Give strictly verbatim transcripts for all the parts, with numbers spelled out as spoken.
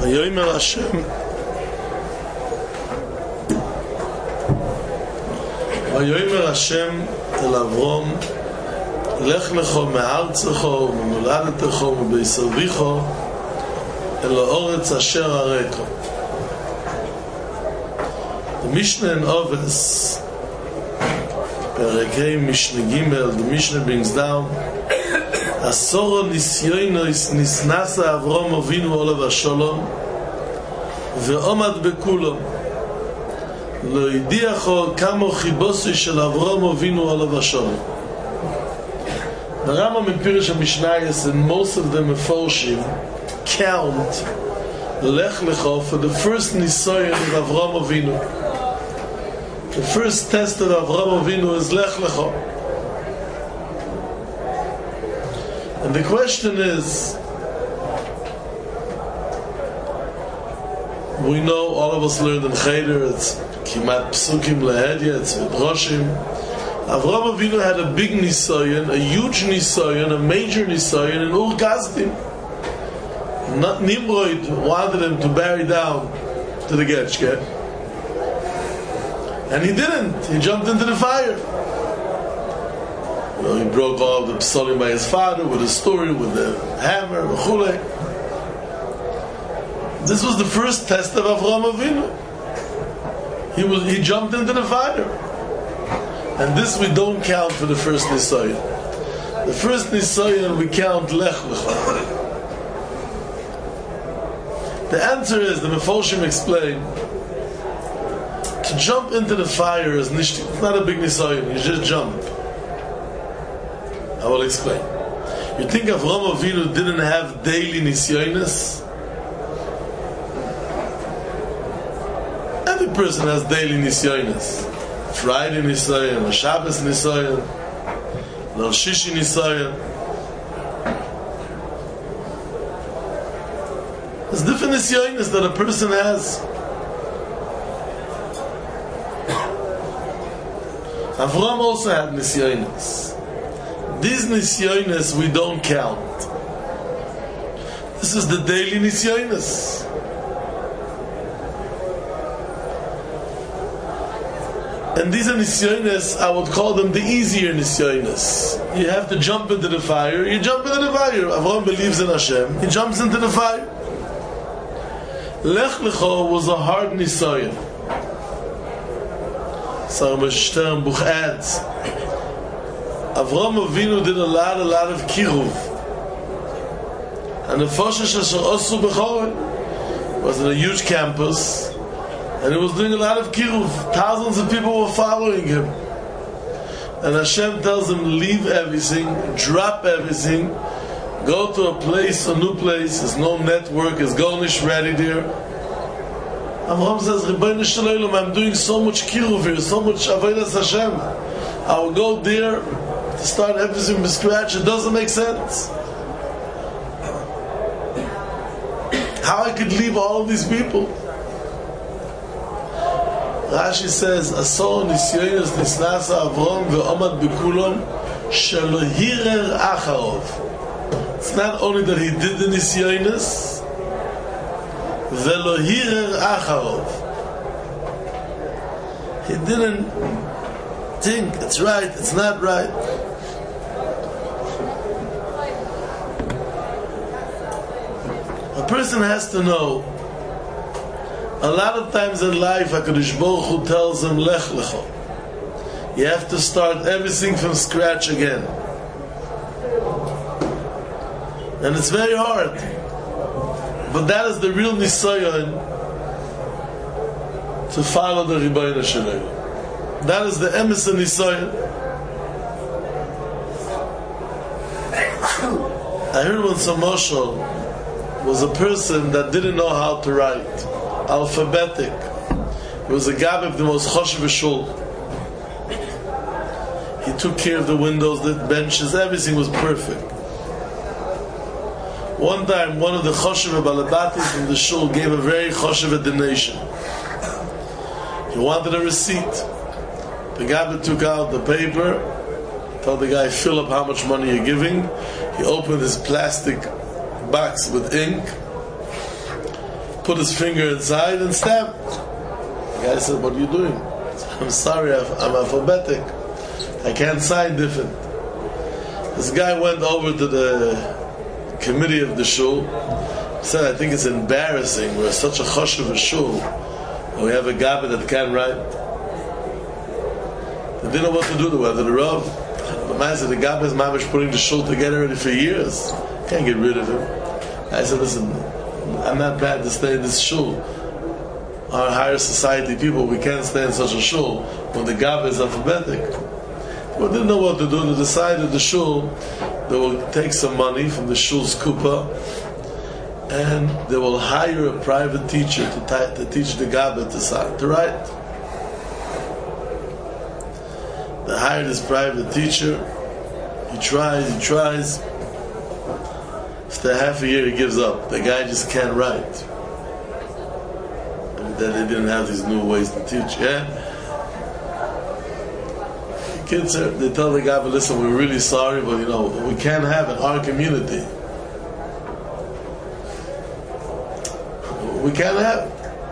ויאמר השם ויאמר השם אל אברום לך לך מארצך וממולדתך ומבית אביך אל הארץ אשר אראך. The Mishnah in Ovis, Perek Hey, Mishnah Gimel, the Mishnah brings down Asoro nisyonos nisnasa Avram Avinu olav hasholom ve'omad bekulom lo yidiacho kamo chibosi shel Avram Avinu olav hasholom. The Rambam in Pirush HaMishnayos and most of the Meforshim count Lech Lecha for the first nisayon of Avram Avinu. The first test of Avram Avinu is Lech Lecha. And the question is, we know, all of us learned in Cheder, it's Kimat Psukim Lahedya, it's Midrashim. Avram Avinu had a big nisayon, a huge nisayon, a major nisayon in Ur Kasdim. Not Nimrod wanted him to bury down to the Getchke, and he didn't. He jumped into the fire. You know, he broke all the psalim by his father with a story, with the hammer, v'chulei. This was the first test of Avram Avinu. He was he jumped into the fire, and this we don't count for the first nisayon. The first nisayon we count Lech Lecha. The answer is, the Meforshim explain, to jump into the fire is nish, it's not a big nisayon, you just jump. I will explain. You think Avram Avinu didn't have daily nisyonos? Every person has daily nisyonos. Friday nisayon, Shabbos nisayon, Rosh Shishi nisayon. There's different nisyonos that a person has. Avram also had nisyonos. These nisyonos we don't count. This is the daily nisyonos. And these are nisyonos, I would call them the easier nisyonos. You have to jump into the fire, you jump into the fire. Avram believes in Hashem, he jumps into the fire. Lech Lecha was a hard nisayon. So Moshe Stern Buch adds, Avram Avinu did a lot, a lot of kiruv, and the Foshesh Asher Osu B'Chorin was in a huge campus, and he was doing a lot of kiruv. Thousands of people were following him, and Hashem tells him, leave everything, drop everything, go to a place, a new place, there's no network, there's garnish ready there. Avram says, Rebbeinu Shalom, I'm doing so much kiruv here, so much avodas Hashem. I will go there to start everything from scratch. It doesn't make sense. How I could leave all of these people? Rashi says, Asor nisyonos nisnasa Avram ve'omad bekulom shelo hirer acharov. It's not only that he did the nisyonos, velo hirer acharov. He didn't think it's right, it's not right. A person has to know, a lot of times in life HaKadosh Baruch Hu tells him Lech Lecha. You have to start everything from scratch again. And it's very hard. But that is the real nisayon to follow the Rebbeinu Shalom. That is the emes nisayon. I heard once a mashal was a person that didn't know how to write, alphabetic. He was a gab of the most choshev shul. He took care of the windows, the benches, everything was perfect. One time, one of the choshev balabatis from the shul gave a very choshev donation. He wanted a receipt. The gabbai took out the paper, told the guy, fill up how much money you're giving. He opened his plastic box with ink, put his finger inside and stabbed. The guy said, "What are you doing?" He said, "I'm sorry, I'm alphabetic. I can't sign different." This guy went over to the committee of the shul. He said, "I think it's embarrassing. We're such a choshev a shul. And we have a gabbai that can't write." They didn't know what to do to whether the Rav. The man said, "The gabbai is mamish putting the shul together already for years. Can't get rid of him." I said, "Listen, I'm not bad to stay in this shul. Our higher society people, we can't stay in such a shul when the gabbai is alphabetic." We didn't know what to do. They decided the shul, they will take some money from the shul's kupa, and they will hire a private teacher to, t- to teach the gabbai to, to write. They hired this private teacher. He tries, he tries. After half a year, he gives up. The guy just can't write. And then they didn't have these new ways to teach. Yeah. Kids, they tell the guy, "But listen, we're really sorry, but you know, we can't have in our community. We can't have."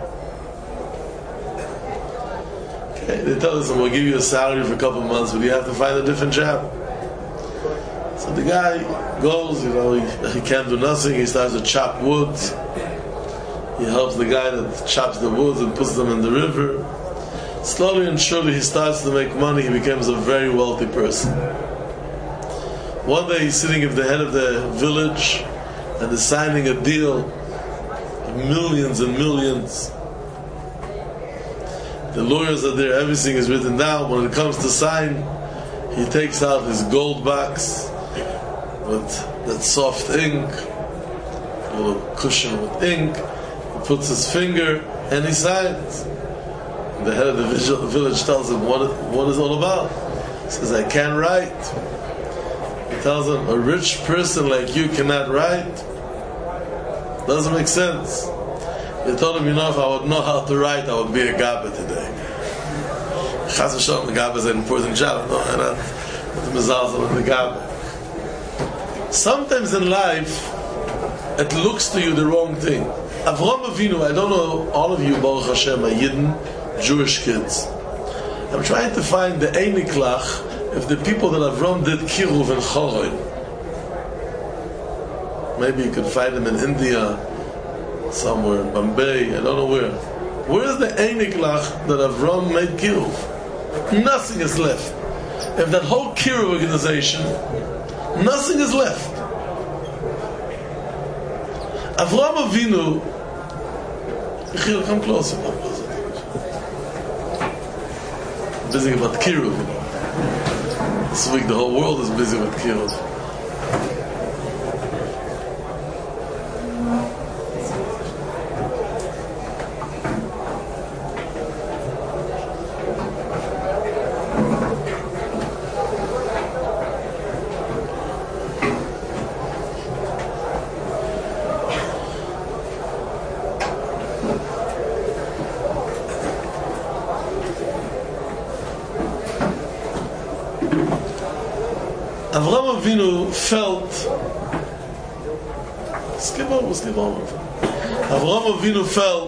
Okay, they tell us, "We'll give you a salary for a couple of months, but you have to find a different job." So the guy goes, you know, he, he can't do nothing. He starts to chop wood. He helps the guy that chops the wood and puts them in the river. Slowly and surely he starts to make money. He becomes a very wealthy person. One day he's sitting at the head of the village and they're signing a deal of millions and millions. The lawyers are there, everything is written down. When it comes to sign, he takes out his gold box with that soft ink, a little cushion with ink. He puts his finger and he signs. The head of the village tells him what it, what it's all about. He says, "I can't write." He tells him, "A rich person like you cannot write? Doesn't make sense." They told him, "You know, if I would know how to write, I would be a gabbai today." Chas v'shalom, the gabbai is an important job. No, and not the mezalzel of the gabbai. Sometimes in life, it looks to you the wrong thing. Avraham Avinu, I don't know, all of you, Baruch Hashem, are Yidden, Jewish kids. I'm trying to find the Einiklach if the people that Avram did Kiruv and Choroin. Maybe you could find them in India, somewhere in Bombay, I don't know where. Where is the Einiklach that Avram made Kiruv? Nothing is left. If that whole Kiruv organization, nothing is left. Avraham Avinu, come closer, come closer. Busy about Kiruv. This week the whole world is busy with Kiruv. Avraham Avinu felt. Skip over, skip over. Avraham Avinu felt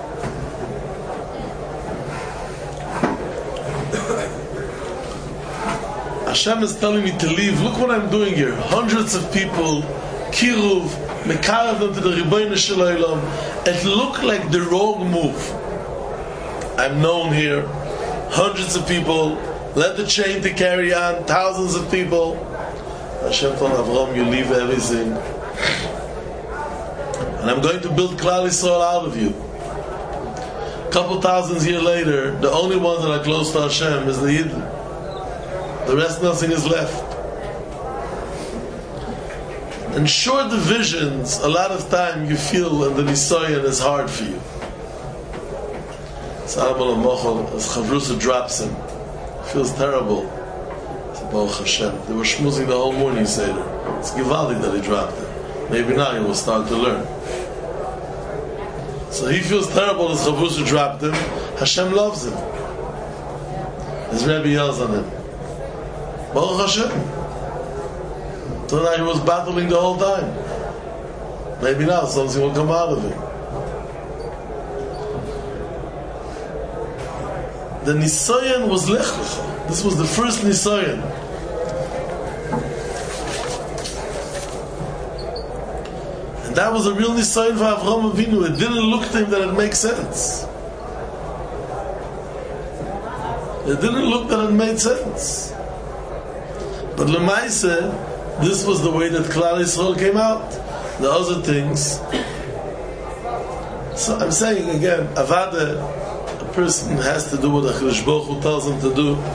Hashem is telling me to leave. Look what I'm doing here. Hundreds of people, Kiruv, Mekarav them to the Ribono Shel Olam. It looked like the wrong move. I'm known here. Hundreds of people. Let the chain to carry on. Thousands of people. Hashem told Avram, you leave everything. And I'm going to build Klal Yisrael out of you. A couple thousands years later, the only ones that are close to Hashem is the Yidden. The rest, nothing is left. In short divisions, a lot of time you feel that the Nisayan is hard for you. Salomon HaMochel, as Chavrusa drops him, feels terrible. Baruch Hashem. They were schmoozing the whole morning Seder. It's Givaldi that he dropped it. Maybe now he will start to learn. So he feels terrible as Chavrusa dropped him. Hashem loves him. His Rebbe yells on him. Baruch Hashem. So now he was battling the whole time. Maybe now something will come out of him. The Nisayan was Lech Lecha. This was the first Nisayan. And that was a real Nisayan for Avraham Avinu. It didn't look to him that it makes sense. It didn't look that it made sense. But Lemaise, this was the way that Klal Yisrael came out. The other things. So I'm saying again, Avada, a person has to do what HaKadosh Baruch Hu tells him to do.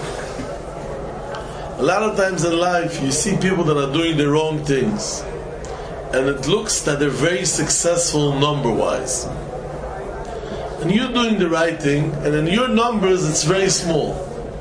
A lot of times in life, you see people that are doing the wrong things. And it looks that they're very successful number-wise. And you're doing the right thing, and in your numbers, it's very small.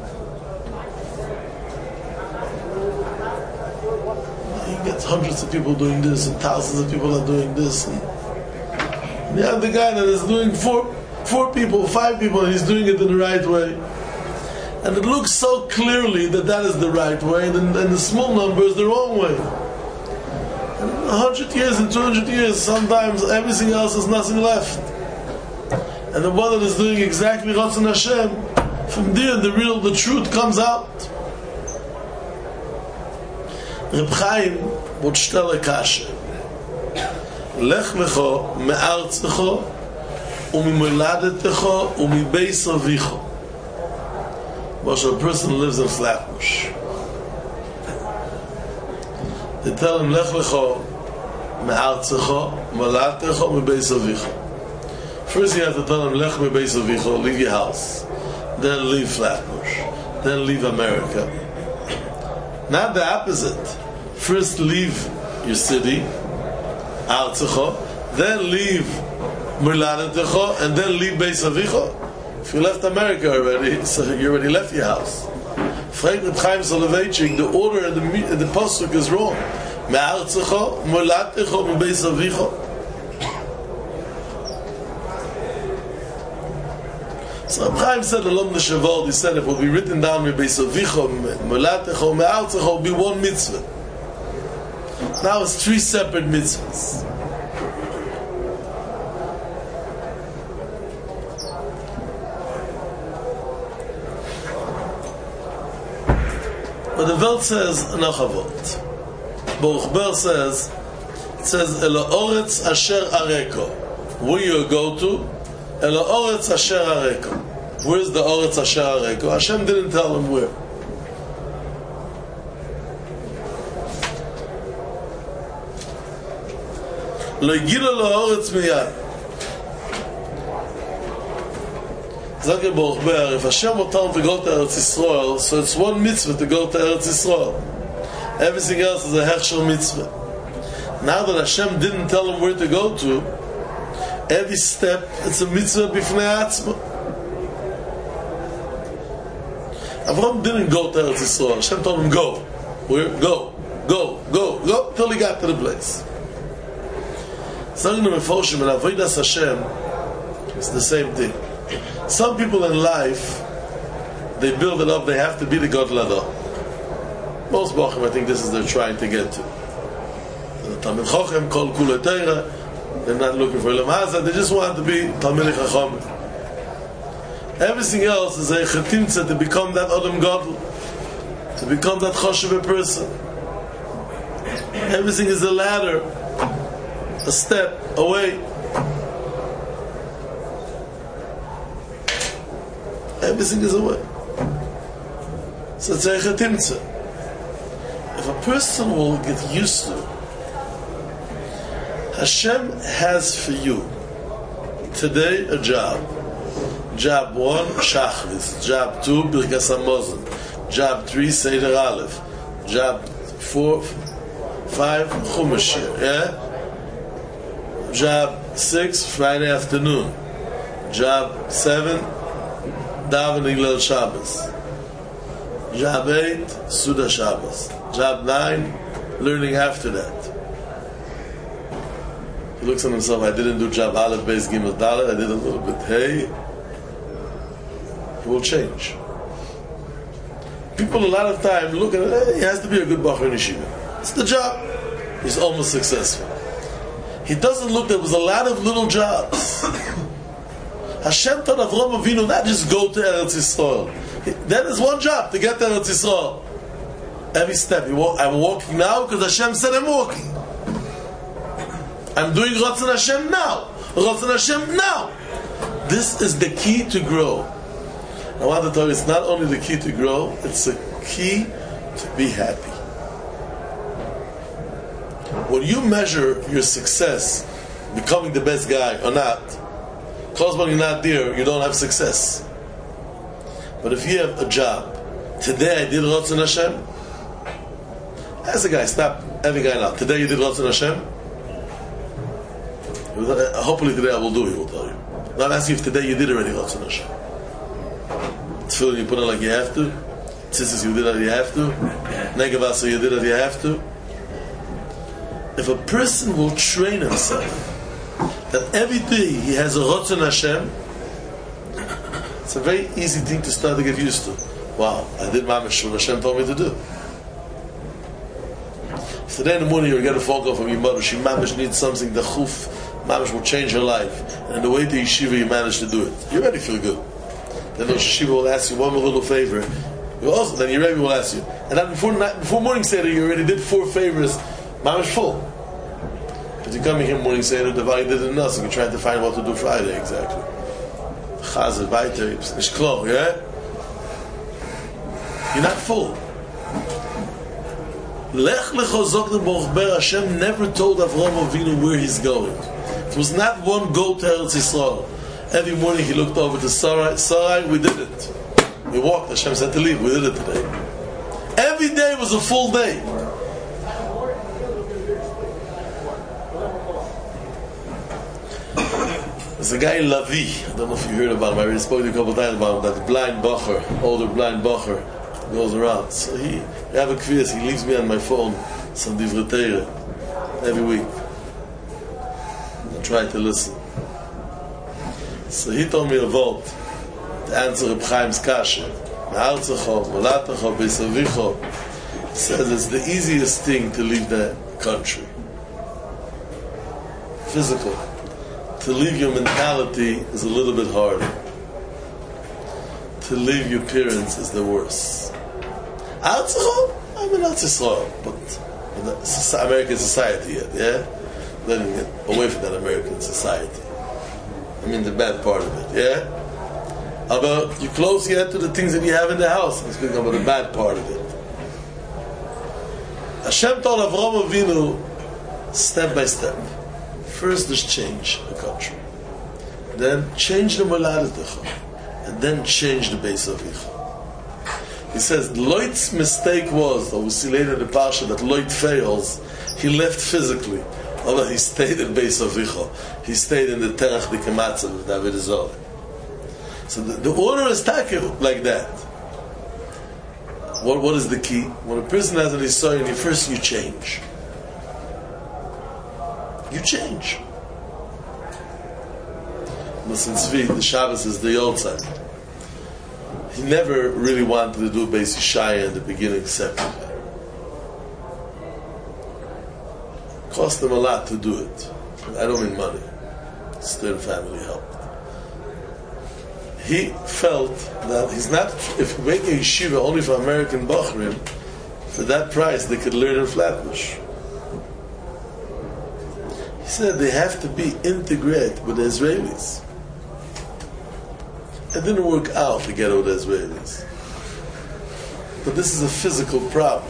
You get hundreds of people doing this, and thousands of people are doing this. And you have the guy that is doing four, four people, five people, and he's doing it in the right way. And it looks so clearly that that is the right way, and, and the small number is the wrong way. And in a hundred years, in two hundred years, sometimes everything else is nothing left. And the one that is doing exactly Ratzon Hashem, from there the real, the truth comes out. Reb Chaim would stell a kasha. Lech lecho me'artzecho u'mimoladetecho u'mibeis avicho. But a person lives in Flatbush. They tell him, Lech lecho me'artzecho u'moladetecho u'mibeis avicho. First you have to tell him, Lech me'beis avicho, leave your house. Then leave Flatbush. Then leave America. Not the opposite. First leave your city, Artzecho, then leave Muladetecho, and then leave Beis Avicho. If you left America already, so you already left your house. Frank Reb Chaim Soloveitchik, the order in the, in the pasuk is wrong. Me'artzecho, Muladetecho, Beis Avicho. So Reb Chaim said, Alom Neshavod, he said, it will be written down, Beis Avicho, Muladetecho, Me'artzecho, will be one mitzvah. Now it's three separate mitzvahs. But the Welt says, Nachavot. Baruch Ber says, it says, Ela Oretz Asher Areko. Where you go to? Ela Oretz Asher Areko. Where's the Oretz Asher Areko? Hashem didn't tell him where. Lo yigila la'oretz miyad. Zaka Baruch Ber, if Hashem will tell him to go to Eretz Yisrael, so it's one mitzvah to go to Eretz Yisrael. Everything else is a hechshel mitzvah. Now that Hashem didn't tell him where to go to, every step it's a mitzvah b'fnei atzma. Avraham didn't go to Eretz Yisrael. Hashem told him go. Where? Go, go, go, go till he got to the place. Sagen the Meforshim and Avodas Hashem, it's the same thing. Some people in life, they build it up, they have to be the God Lada. Most Bachim, I think this is they're trying to get to. The Talmid Chochem, Kol Kula Teira, they're not looking for Ilam Hazah, they just want to be Talmid Chacham. Everything else is a Chetimtza to become that Adam Gadol, to become that Choshev person. Everything is a ladder, a step away. Everything is away. So it's a chetimtza. If a person will get used to, Hashem has for you today a job. Job one, Shachris. Job two, Birkas HaMazon. Job three, Seder Aleph. Job four, five, Chumash. Yeah? Job six, Friday afternoon. Job seven, davening Leil Shabbos. Job eight, Suda Shabbos. Job nine, learning after that. He looks at himself, I didn't do Job Aleph, Beis Gimel Dalet, I did a little bit Hey. It will change. People a lot of time look at it, hey, he has to be a good Bachar Yeshiva. It's the job. He's almost successful. He doesn't look, there was a lot of little jobs. Hashem told Avraham Avinu not just go to Eretz Yisrael. That is one job, to get to Eretz Yisrael. Every step. I'm walking now because Hashem said I'm walking. I'm doing Ratzon Hashem now. Ratzon Hashem now. This is the key to grow. I want to tell you, it's not only the key to grow, it's a key to be happy. When you measure your success, becoming the best guy or not, because when you're not there, you don't have success. But if you have a job, today I did Ratzon Hashem. Ask a guy, stop every guy now. Today you did Ratzon Hashem? Hopefully today I will do it, he will tell you. Now I'm asking if today you did already Ratzon Hashem. Tefillin you put on like you have to. Tzitzis you did it you have to. Negavasa you did it you have to. If a person will train himself that every day he has a Ratzon Hashem, it's a very easy thing to start to get used to. Wow, I did Mamish what Hashem told me to do. If today in the morning you get a phone call from your mother, she Mamish needs something, the chuf, Mamish will change her life, and the way to yeshiva you manage to do it, you already feel good. Then the yeshiva will ask you one more little favor, you also, then your Rebbe will ask you, and then before, before morning Seder you already did four favors, Mamish full. But you come here morning Seder, the Vali did nothing, you're trying to find what to do Friday exactly. Chazer, weiter, it's klar, yeah? You're not full. Lech lecho zok the Baruch Ber, Hashem never told Avraham Avinu where he's going. It was not one go to Eretz Yisrael. Every morning he looked over to Sarai. Sarai, we did it. We walked. Hashem said to leave. We did it today. Every day was a full day. There's a guy Lavi. I don't know if you heard about him. I already spoke to you a couple of times about him. That blind bacher, older blind bacher, goes around. So he, I have a quiz. He leaves me on my phone some divrei Torah every week. I try to listen. So he told me a vote to answer Reb Chaim's kasha. Me'artzecho, Molatecho, Beisavicho. He says it's the easiest thing to leave the country. Physical. To leave your mentality is a little bit harder. To leave your appearance is the worst. Artzecho? I'm in Eretz Yisrael, but American society yet, yeah? Letting get away from that American society. I mean the bad part of it, yeah? How about you close yet to the things that you have in the house? I'm speaking about the bad part of it. Hashem told Avraham Avinu step by step. First just change the country. Then change the Moladetecha. And then change the base of Icha. He says Lot's mistake was, or we see later in the Parsha that Lot fails, he left physically. Although he stayed in base of Icha. He stayed in the Terach de Kematzav of David Zohar. So the, the order is takir like that. What, what is the key? When a person has an Yisrael, first you change. You change. Listen, Tzvi, the Shabbos is the old side. He never really wanted to do Beis Yishaya in the beginning separately. It cost him a lot to do it. I don't mean money. Still family helped. He felt that he's not, if you make a yeshiva only for American Bachrim, for that price they could learn in Flatbush. He said they have to be integrated with the Israelis. It didn't work out to get with the Israelis. But this is a physical problem.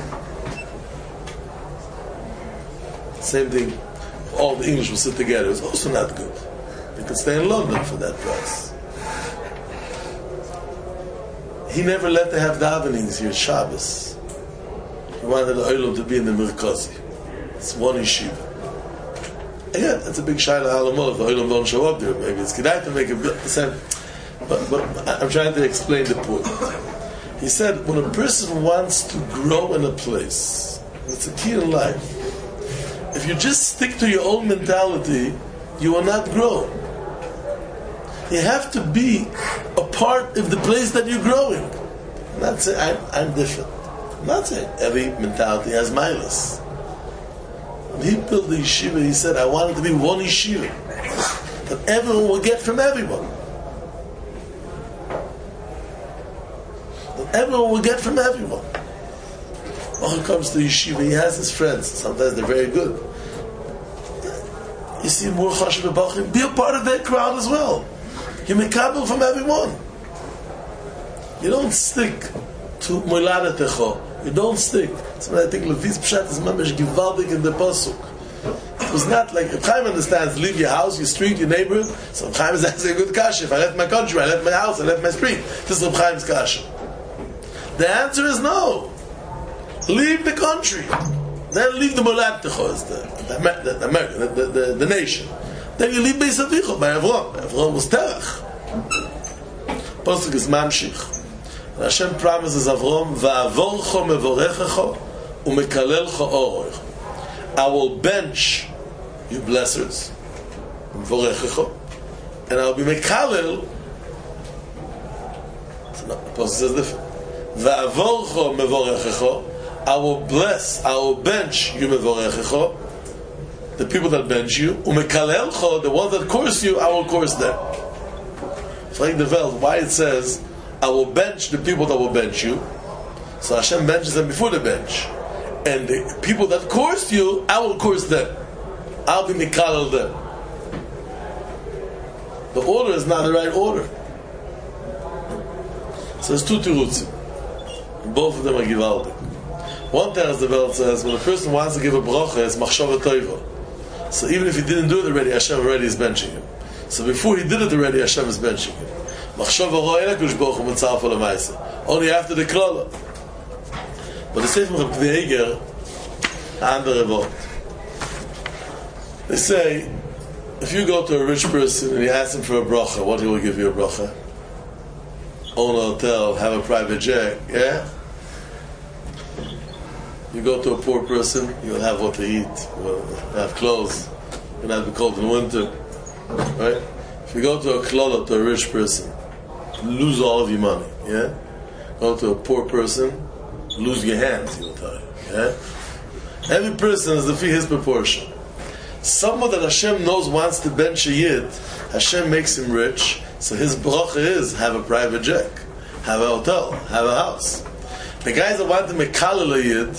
Same thing, all the English will sit together. It's also not good. They could stay in London for that price. He never let them have davenings here, Shabbos. He wanted the Olam to be in the Merkazi. It's one yeshiva. Yeah, that's a big shayla halamol if the Olam don't show up there. Maybe it's kedai to make a bit the same. But, but I'm trying to explain the point. He said, when a person wants to grow in a place, it's a key in life. If you just stick to your own mentality, you will not grow. You have to be a part of the place that you're growing. I'm not saying I'm, I'm different. I'm not saying every mentality has milas. When he built the yeshiva, he said, I want it to be one yeshiva that everyone will get from everyone. everyone will get from everyone. When he comes to yeshiva, he has his friends. Sometimes they're very good. You see more chashuv b'bachrim, be a part of that crowd as well. You make kabel from everyone. You don't stick to moiladatecho. You don't stick. So I think Levi's pshat is mamish givaldik in the pasuk. It was not like, if Chaim understands, leave your house, your street, your neighborhood. So Chaim is asking a good kasha. If I left my country, I left my house, I left my street. This is Chaim's kasha. The answer is no. Leave the country. Then leave the moiladatecho, the the the, America, the, the, the, the nation. Then you leave Beis Avicha by Avram. Avram was terach. Pasuk is mamshich. And Hashem promises Avram, "Va'avorcho mevorechecho umekalelcho oroich." I will bench you blessers, mevorechecho, and I will be mekalel. So no, the Pasuk says different. Va'avorcho mevorechecho. I will bless, I will bench you mevorechecho, the people that bench you, umekalelcho, the ones that curse you, I will curse them. Frank the Veld, why it says, I will bench the people that will bench you. So Hashem benches them before the bench. And the people that cursed you, I will curse them. I'll be mekalel them. The order is not the right order. So there's two tirutzim. Both of them are givaldik. One Teres the Veld says, when a person wants to give a bracha, it's machshava tova. So even if he didn't do it already, Hashem already is benching him. So before he did it already, Hashem is benching him. Machshava ro'ela kush bochu mitzaref l'maisa. Only after the klala. But the Sefer of Kveger, andere Wort. They say, if you go to a rich person and you ask him for a bracha, what he will give you a bracha? Own a hotel, have a private jet, yeah? You go to a poor person, you'll have what to eat, you'll have clothes, you'll not be cold in winter, right? If you go to a klala, to a rich person, lose all of your money, yeah? Go to a poor person, lose your hands, he will tell you, yeah? Every person is the fee his proportion. Someone that Hashem knows wants to bench a yid, Hashem makes him rich, so his bracha is have a private jet, have a hotel, have a house. The guys that want to make kalel a yid,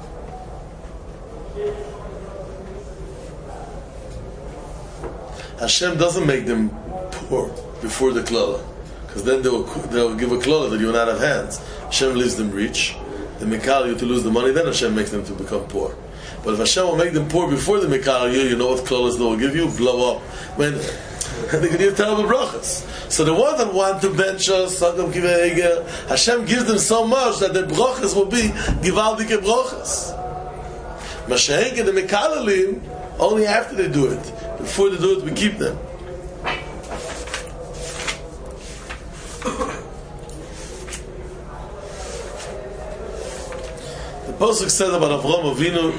Hashem doesn't make them poor before the klala, because then they will, they will give a klala that you will not have hands. Hashem leaves them rich, they mekal you to lose the money, then Hashem makes them to become poor. But if Hashem will make them poor before they mekal you, you know what klalas they will give you? Blow up. When they can give terrible brachas. So the ones that want to bench us, Hashem gives them so much that their brachas will be givaldike brachas. Mashenke the mekalalim only after they do it. Before they do it, we keep them. The Pasuk says about Avraham Avinu,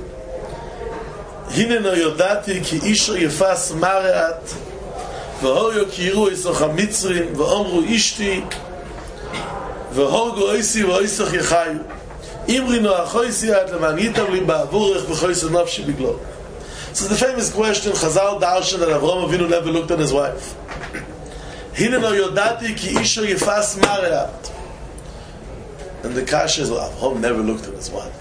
"Hine no yodati ki isha yefas mareat, v'hoyo ki yiru isoch hamitzrim, v'omru ishti, v'hogo oisi v'oisach yechayu, imri no achoisi at leman yitav lim ba'avurech v'choisi nafshi biglo." So the famous question, Chazal darshan that Avraham Avinu never looked at his wife. Hine no yodati ki isha yefas mareat. And the kasha is, well, Avraham never looked at his wife.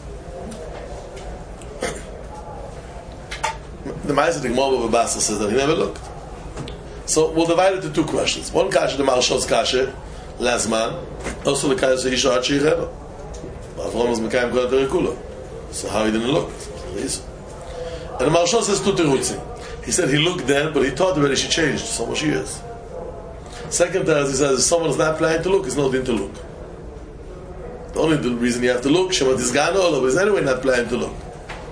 The Ma'aseh the Gemara of Abasa says that he never looked. So we'll divide it into two questions. One kasha, the Marshals kasha, Lazman, also the kasha Isha Hachi Reba. Avraham was Mekayim Kolat Erikula. So how he didn't look? And the Marshal says two terutzim. He said he looked then, but he thought already she changed so much years. Second teretz, he says if someone is not planning to look, it's no din to look. The only reason you have to look, Shema Tizgano Olav, is anyway not planning to look.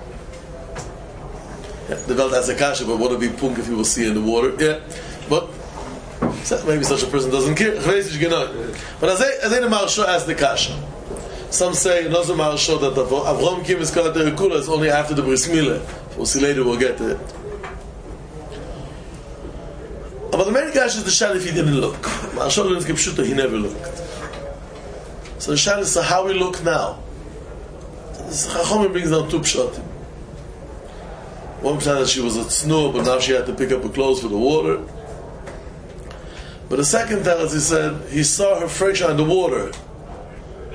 Yeah, the Veld has a kasha, but what would be punk if you will see in the water? Yeah, but maybe such a person doesn't care. But as I the Marshal asked the kasha. Some say, another Marshal, that Avraham Kim is called the Rekula, it's only after the Bris Milah. We'll see later, we'll get to it. But the main kasha is the shal if he didn't look. Marshal didn't give Pshuta, he never looked. So the shal is, so how we look now? Chachomim brings down two pshatim. One pshat that she was a tznuah, but now she had to pick up her clothes for the water. But the second teretz, he said, he saw her fresh on the water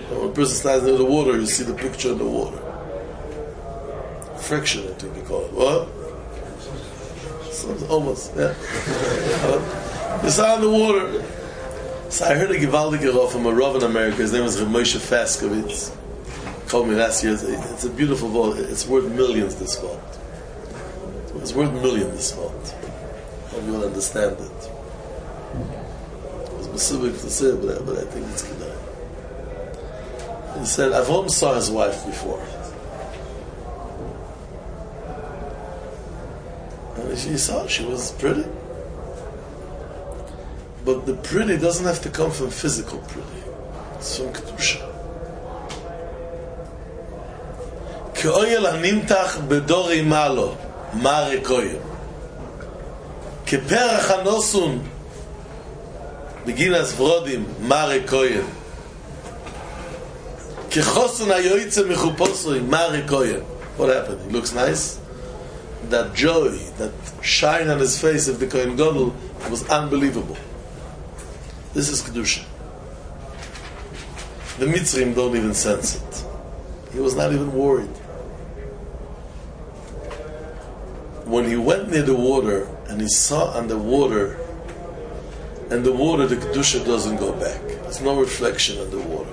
When a person stands near the water, you see the picture in the water. Friction, I think you call it. What? So almost, yeah. You saw in the water. So I heard a Givaldiker Rav from a Rav in America. His name was Rav Moshe Faskovitz. He called me last year. It's a beautiful vault. It's worth millions, this vault. It's worth millions, this vault. I hope you will understand it. It's specific to say, but I, but I think it's good. He said, Avram saw his wife before. And she saw she was pretty. But the pretty doesn't have to come from physical pretty. It's from Kedusha. Ke'oyel hanimtach bedori malo, mare koyel. Ke'perach hanosun, beginas vrodim, mare koyel. Ke'chosun hayoyitze mechuposoi, mare koyel. What happened? He looks nice. That joy, that shine on his face of the Kohen Gadol was unbelievable. This is Kedusha. The Mitzrim don't even sense it. He was not even worried. When he went near the water and he saw on the water, and the water, the Kedusha doesn't go back. There's no reflection on the water.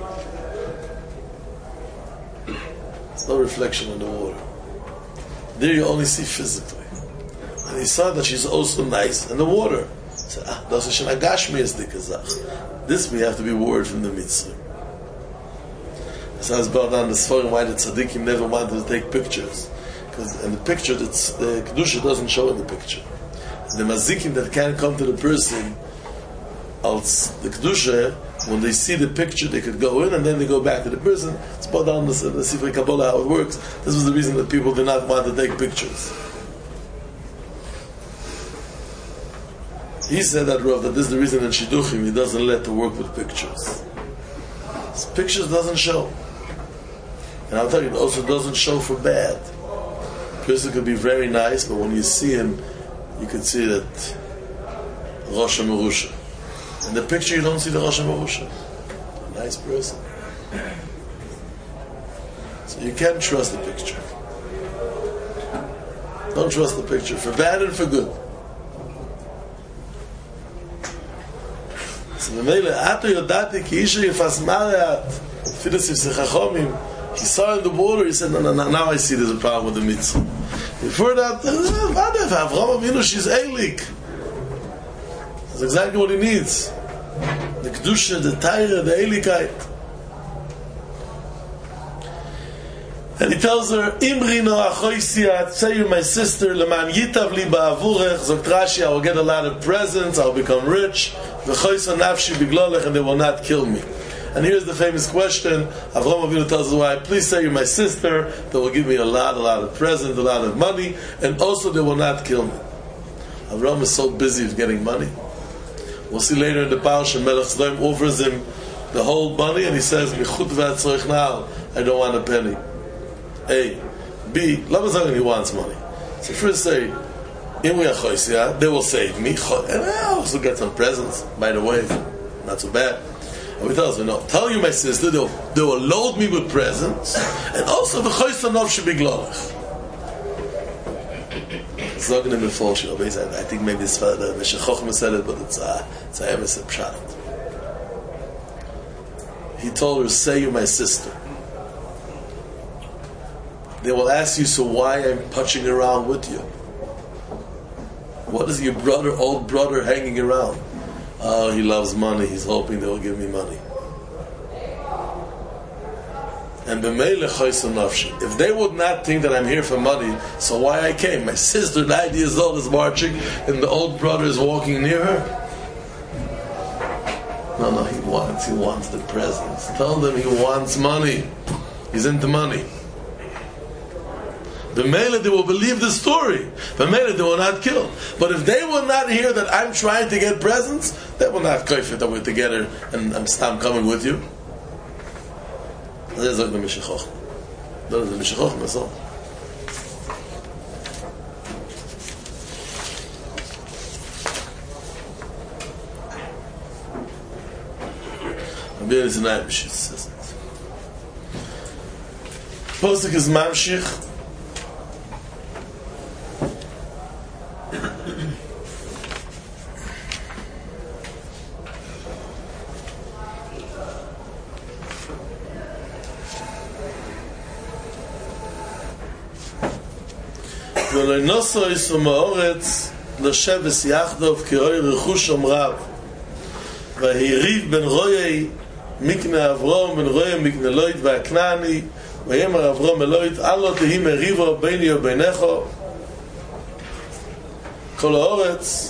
There's no reflection on the water. There you only see physically. And he saw that she's also nice in the water. He said, ah, das ist schon agashmi is the kazach. This we have to be worried from the Mitzvah. So I was brought down this forum why the tzaddikim never wanted to take pictures. Because in the picture, it's, the Kedusha doesn't show in the picture. And the mazikim that can't come to the person, else the Kedusha, when they see the picture, they could go in and then they go back to the person. It's brought down the, the Sifrei Kabbalah how it works. This was the reason that people did not want to take pictures. He said that Rav, that this is the reason in Shidduchim he doesn't let to work with pictures. His pictures doesn't show. And I'll tell you, it also doesn't show for bad. A person could be very nice, but when you see him, you can see that Rosh Merusha. In the picture, you don't see the Rosh Merusha. A nice person. So you can't trust the picture. Don't trust the picture, for bad and for good. So the Mele, Ato Yodati ki Isha Yifas Mareat, Filis Yifsechachomim, he saw in the water, he said, no, no, no, now I see there's a problem with the mitzvah. Before that, Vadef, Avraham Avinu, she's Eilik. That's exactly what he needs. The Kedusha, the Taira, the Eilikite. And he tells her, Imri no achoisia, say you my sister, leman yitav li ba'avurech, zokt Rashi, I will get a lot of presents, I will become rich, v'choisa nafshi biglolech, and they will not kill me. And here's the famous question, Avraham Avinu tells his wife, please say you're my sister, they will give me a lot, a lot of presents, a lot of money, and also they will not kill me. Avraham is so busy with getting money. We'll see later in the Parsha, Melech Tzdoim offers him the whole money, and he says, Michut v'atzorich now, I don't want a penny. A. B. Lamazan, he wants money. So first say, they will save me, and I also get some presents, by the way, not so bad. And he tells me, no, tell you my sister, they will, they will load me with presents, and also the choisanov should be glorich. It's not going to be false, I think maybe it's the Meshech Chochmah said it, but it's a it's a emes pshat. He told her, say you my sister. They will ask you, so why I'm punching around with you? What is your brother, old brother, hanging around? Oh, he loves money. He's hoping they will give me money. And b'meile choyson nafshi. If they would not think that I'm here for money, so why I came? My sister, nine years old, is marching, and the old brother is walking near her. No, no, he wants, he wants the presents. Tell them he wants money. He's into money. The Mele, they will believe the story. The Mele, they will not kill. But if they will not hear that I'm trying to get presents, they will not kafir that we're together and I'm, I'm coming with you. That is like the Meshech Chochmah. That is the Meshech Chochmah, so. Rabbi Eliezer Neibush says it. Posuk is Mamshich. ולא נוסו יסו מאורץ לשבס יחדוב כאוי רכושם רב והיריב בין רואי מקנה אברום בין רואי מקנה לוית והכנעני ויאמר אברום אלוהית אלו תהי מריבו ביני ובינךו כל האורץ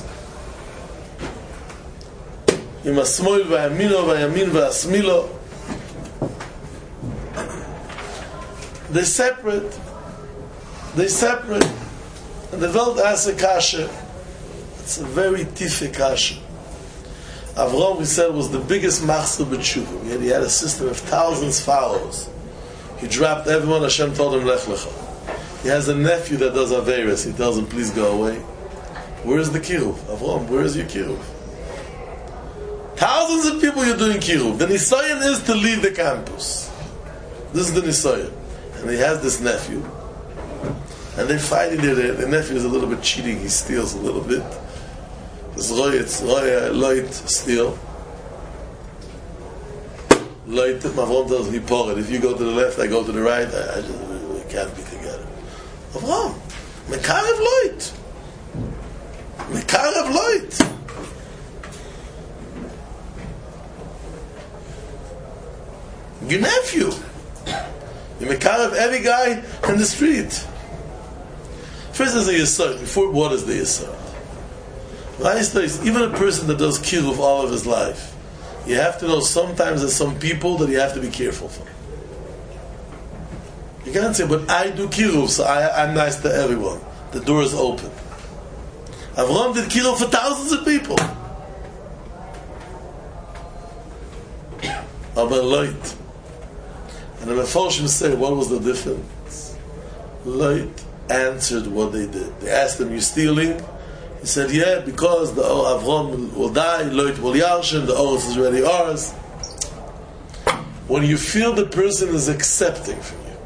עם השמאל והימינו והימין והשמאלו they separate they separate and the world asks a kasha. It's a very tife kasha. Avram, we said, was the biggest machzor b'tshuva. He had, he had a system of thousands of followers. He dropped everyone. Hashem told him, Lech lecha. He has a nephew that does Averis. He tells him, please go away. Where is the kiruv? Avram, where is your kiruv? Thousands of people you're doing kiruv. The nisayon is to leave the campus. This is the nisayon. And he has this nephew. And they're fighting there. The, the nephew is a little bit cheating. He steals a little bit. This Royet, Royet, Loit, steal. Loit, Avram tells me, pour it. If you go to the left, I go to the right. I, I just, we can't be together. Avram, Mekarev Loit. Mekarev Loit. Your nephew. You Mekarev every guy in the street. First is the Yesod. Before what is the Yesod? Even a person that does kiruv all of his life, you have to know sometimes there's some people that you have to be careful for. You can't say, but I do kiruv, so I, I'm nice to everyone. The door is open. Avram did kiruv for thousands of people. Aber Loit. And the Mefarshim say, what was the difference? Loit answered what they did. They asked him, you stealing? He said, yeah, because the Avram will die, Loit will yarshin, the Oros is already ours. When you feel the person is accepting from you.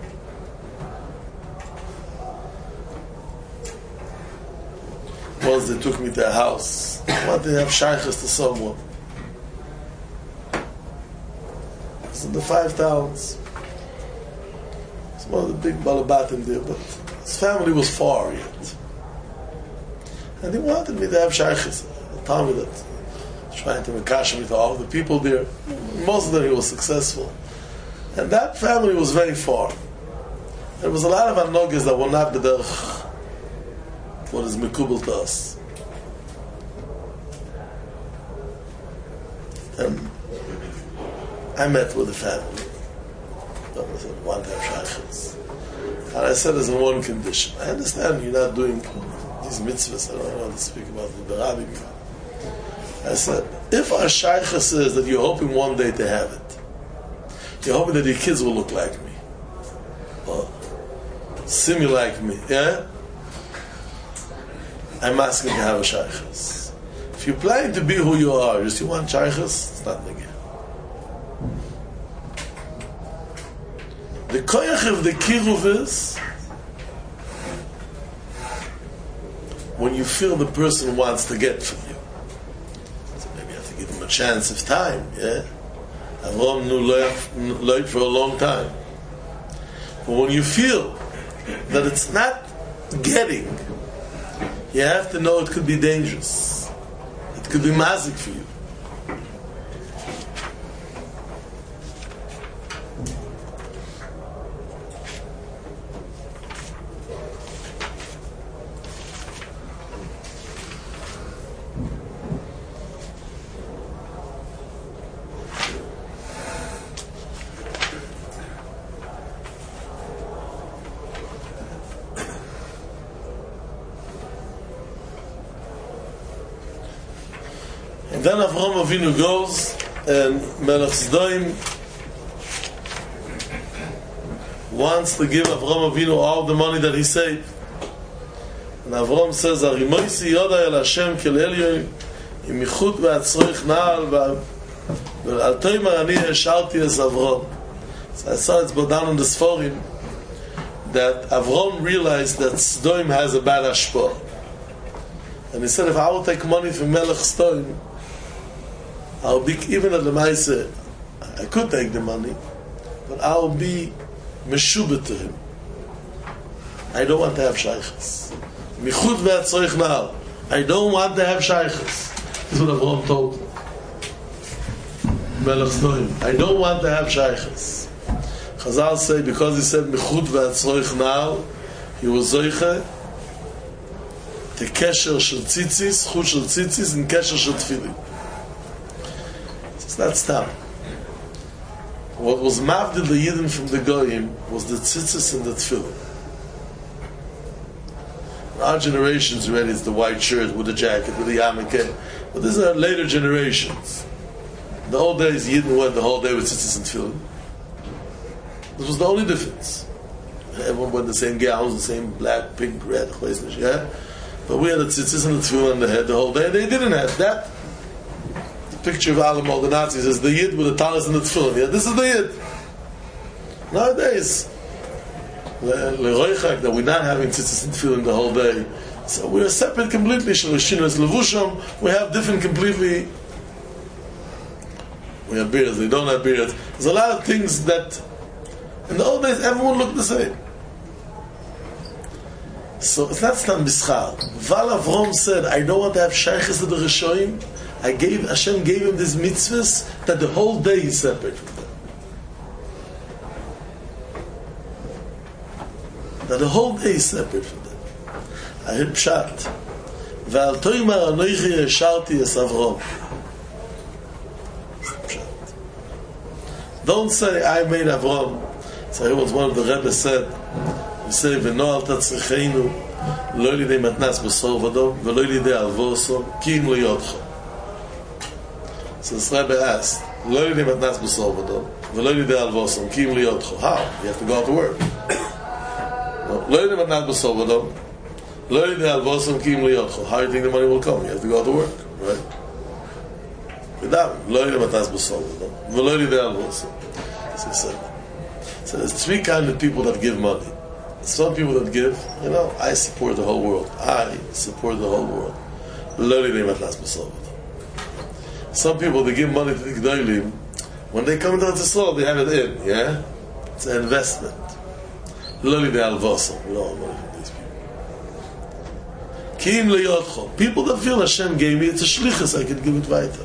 Once they took me to a house, I wanted to have shaykhs to someone. It's in the five towns. It's one of the big balabatim there, but his family was far yet. And he wanted me to have shaykhs. He told me that. Trying to makash me to all the people there. Most of them he was successful. And that family was very far. There was a lot of anogas that were not the what is mikubal to us. And I met with the family. I said, want to have shaykhs. And I said, there's one condition. I understand you're not doing these mitzvahs. I don't want to speak about the Barabbim. I said, if our shaykha says that you're hoping one day to have it, you're hoping that your kids will look like me, or simi like me, yeah? I'm asking to have a shaykhas. If you're planning to be who you are, just you want shaykhas, it's not the game. The koyach of the kiruv is when you feel the person wants to get from you. So maybe you have to give him a chance of time, yeah? Avram knew Loit for a long time. But when you feel that it's not getting, you have to know it could be dangerous. It could be mazik for you. And then Avraham Avinu goes, and Melech Sdoim wants to give Avraham Avinu all the money that he saved. And Avraham says, Arimoisi Yoda El Hashem Kel Elyon Imichut Ve'atzroich Na'al Ve'al Toimar Ani Esharti Es Avraham. So I saw it's brought down in the Sforim that Avram realized that Sodom has a bad hashpah. And he said, if I will take money from Melech Sodom, I'll be, even at the Maaseh, I could take the money, but I'll be meshubah to him. I don't want to have shaykhs. Michud ve'atzoich na'al. I don't want to have shaykhs. This is what Avram told Melech Sodom. I don't want to have shaykhs. Chazal say, because he said Michud ve'atzoich na'al, he was zoiche to kesher shel tzitzis, chut shel tzitzis, and kesher shel tefillin. It's not stam. What was mavdil the Yidden from the Goyim was the tzitzis and the tefillin. Our generations already is the white shirt with the jacket, with the yarmulke. But these are later generations. In the old days, Yidden went the whole day with tzitzis and tefillin. This was the only difference. Everyone wore the same gowns, the same black, pink, red, yeah? But we had the tzitzis and the tefillin on the head the whole day. They didn't have that. The picture of Alam, the Nazis, is the Yid with the talis and the tefillin. Yeah, this is the Yid. Nowadays, that we're not having tzitzis and tefillin the whole day. So we are separate completely. We have different completely. We have beards, they don't have beards. There's a lot of things that in the old days everyone looked the same. So it's not stam bischar. Val Avram said, I don't want to have shaykhs to the Rishonim. I gave Hashem gave him these mitzvahs that the whole day is separate from them. That the whole day is separate from them. I heard pshat. Ve'al toimar anoichi yesharti es Avram. Don't say I made Avram. So it was one of the Rebbe said. He said, "V'noal tatzricheinu lo lidei matnas b'sor v'dom v'lo lidei alvosom ki im lo yodcho." So the Rebbe asked, "Lo lidei matnas b'sor v'dom v'lo lidei alvosom ki im lo yodcho." How? You have to go out to work. Lo lidei matnas b'sor v'dom lo lidei alvosom ki im lo yodcho. How do you think the money will come? You have to go out to work, right? Without lo lidei matnas b'sor v'dom v'lo lidei alvosom. So he said. So there's three kinds of people that give money. Some people that give, you know, I support the whole world. I support the whole world. Some people, they give money to the G'daylim. When they come into the soul, they have it in, yeah? It's an investment. We don't want money from these people. People that feel Hashem gave me, it's a shlichus, I can give it weiter.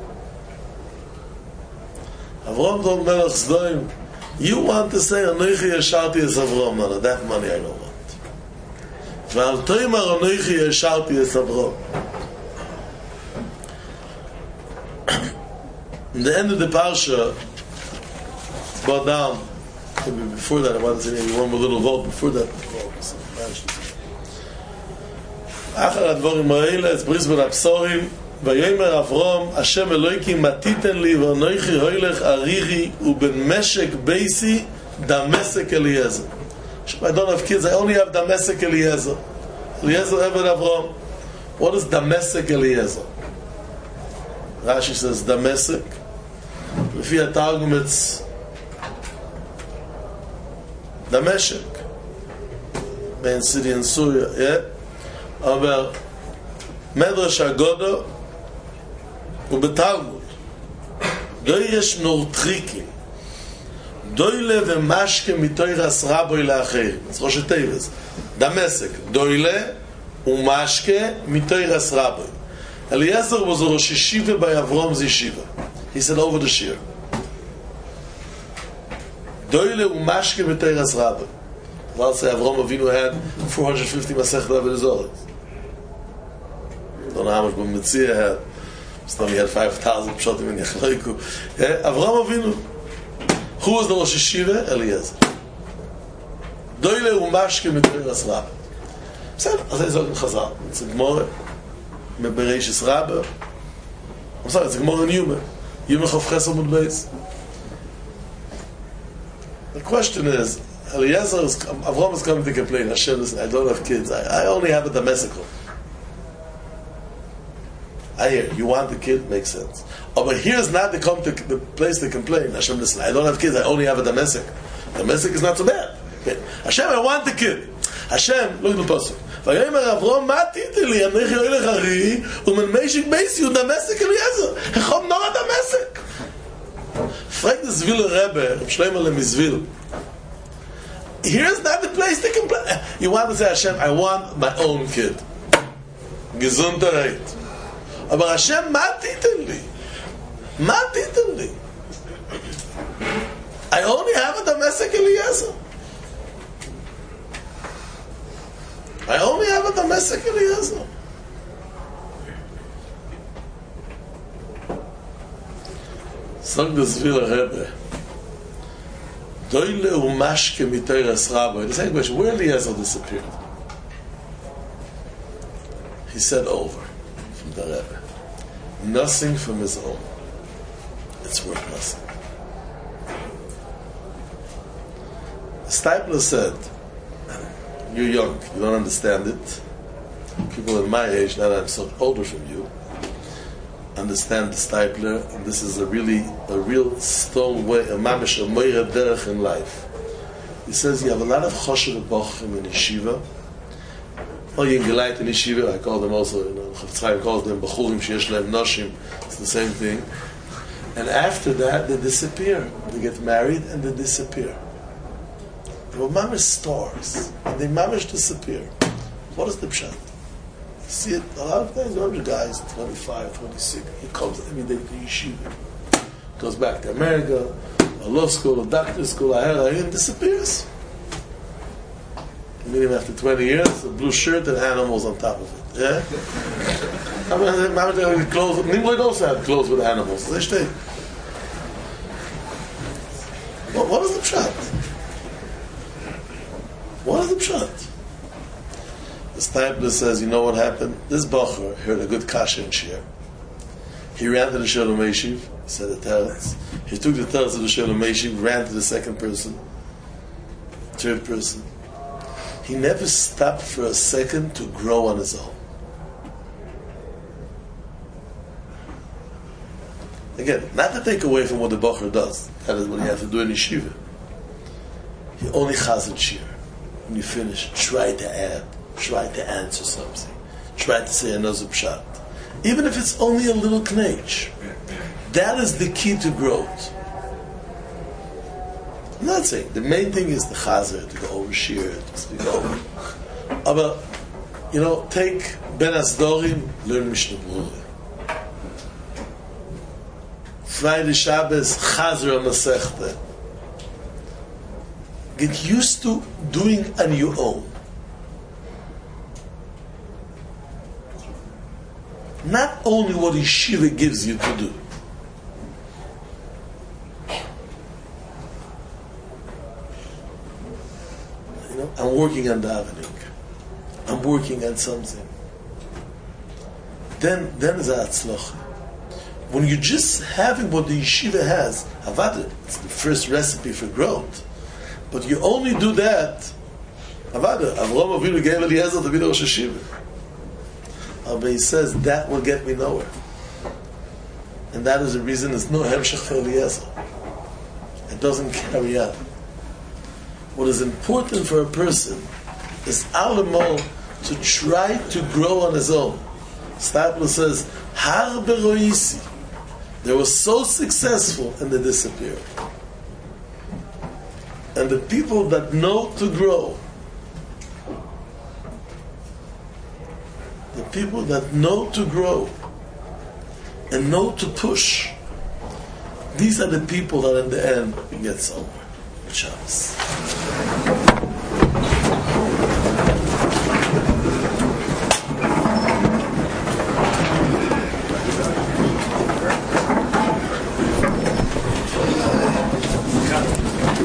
Avram told Melech Sodom, you want to say, Anoichi Yesharti es Avram, no, that money I don't want. Ve'al toimar Anoichi Yesharti es Avram. In the end of the parsha, it's brought down, before that, I want to say maybe one more little vote, before that, Achar advorim ha'ele, it's bris ben absorim, ויאמר אברהם, השם אלוהיקים, מה תיתן לי, ואנוכי הולך ארירי, ובן משק בייסי, דמשק Eliezer. I don't have kids, I only have Damasek Eliezer. Eliezer Eved Avram. What is Damasek Eliezer? Rashi says Damasek. Lefi HaTargum it's Damasek. Ben city in Syria, yeah? Aber Medrash Agoda ובתלמוד דוי יש נורטריקים דוילה ומשקה מתוירס רבוי לאחרים. אז ראש הטייבס דמשק דוילה ומשקה מתוירס רבוי. Eliezer was a Rosh Yeshiva by Avram's Yeshiva. He said over the shir doile umashke miteiras rabbe. I'll say Avram Avinu had four hundred fifty Masechet Avodah Zarah. I don't know how much B'Metzia had. So he had five thousand Pshotim in Yachloiku. Avram Avinu. Who was the Rosh Yeshiva? Eliezer. Doile umashke miteiras rabbe. So I say so in Chazal. It's a Gemara. Bereishis Rabbe. I'm sorry, it's a Gemara in Yuma. Yuma Chav Chesed Mud Beis. The question is, Eliezer is, Avram is coming to complain, Hashem, listen, I don't have kids, I, I only have a domestical. I hear, you want the kid, makes sense. Oh, but here's not the, come to, the place to complain, Hashem, listen, I don't have kids, I only have a domestic. Domestic is not so bad. Okay. Hashem, I want the kid. Hashem, look at the pasuk. ויאמר אברהם, מה תיתן לי? אנכי אוהל אחרי, ומן משק בייסי ודמשק אליעזר. החום נורא דמשק. Frag the Zvil Rebbe, Shlomo Lemizvil. Here's not the place to complain. You want to say, Hashem, I want my own kid. Gesundheit. Aber Hashem, מה תיתן לי? מה תיתן לי? I only have a domestic Eliezer. I only have a domestic Eliezer. Sag the Zvil Rebbe. Doile umashke mitoiras rabbi. The same question, where Eliezer disappeared? He said over from the Rebbe. Nothing from his own. It's worth nothing. Stipler said, you're young, you don't understand it. People in my age, now that I'm so older from you, understand the Stipler, and this is a really, a real stone way, a mamish, a moira derech in life. He says you have a lot of choshev bochim in yeshiva, or in gelait in yeshiva, I call them also, you know, Chafetz Chaim calls them bachurim sheyesh lehem noshim, it's the same thing. And after that, they disappear. They get married and they disappear. They were mamish stars, and they mamish disappear. What is the pshat? See it a lot of times. One of the guys, twenty-five, twenty-six, he comes every day to yeshiva, goes back to America, a law school, a doctor school, a hera, and disappears. You meet him after twenty years, a blue shirt and animals on top of it. Yeah? I mean, they have clothes. Nimrod also had clothes with animals. They stay. What, what is the pshat? What is the pshat? The Stipler says, you know what happened? This Bacher heard a good kasha in Shir. He ran to the Shalom Meshiv, he said the Teretz. He took the Teretz of the Shalom Meshiv, ran to the second person, third person. He never stopped for a second to grow on his own. Again, not to take away from what the Bacher does. That is what you have to do in Yeshiva. He only chazed Shir. When you finish, try to add. Try to answer something. Try to say another pshat. Even if it's only a little knech. That is the key to growth. I'm not saying, the main thing is the chazer, to go over shir, to speak over. But, you know, take Ben Asdorim, learn Mishnah Berurah. Friday Shabbos, chazer on Masechta. Get used to doing on your own. Not only what yeshiva gives you to do. You know, I'm working on davening. I'm working on something. Then, then is a atzlocha. When you're just having what the yeshiva has, avada, it's the first recipe for growth. But you only do that, avada. Avraham Avinu gave Eliezer to be the Rosh Hashiva. But he says that will get me nowhere, and that is the reason there's no hemshech for Eliezer. It doesn't carry on. What is important for a person is alamol to try to grow on his own. Stapler says, "Har beroisi." They were so successful and they disappeared. And the people that know to grow, the people that know to grow and know to push, these are the people that in the end get somewhere. Shabbos.